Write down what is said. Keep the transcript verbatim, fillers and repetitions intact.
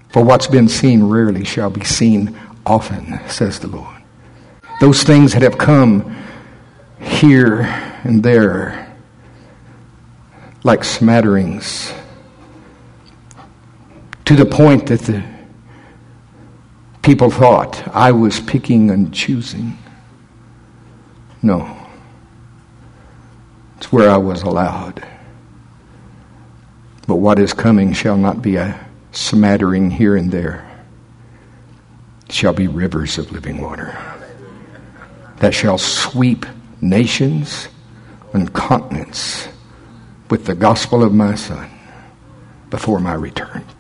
For what's been seen rarely shall be seen often, says the Lord. Those things that have come here and there like smatterings, to the point that the people thought I was picking and choosing. No. It's where I was allowed. But what is coming shall not be a smattering here and there. It shall be rivers of living water that shall sweep nations and continents with the gospel of my Son before my return.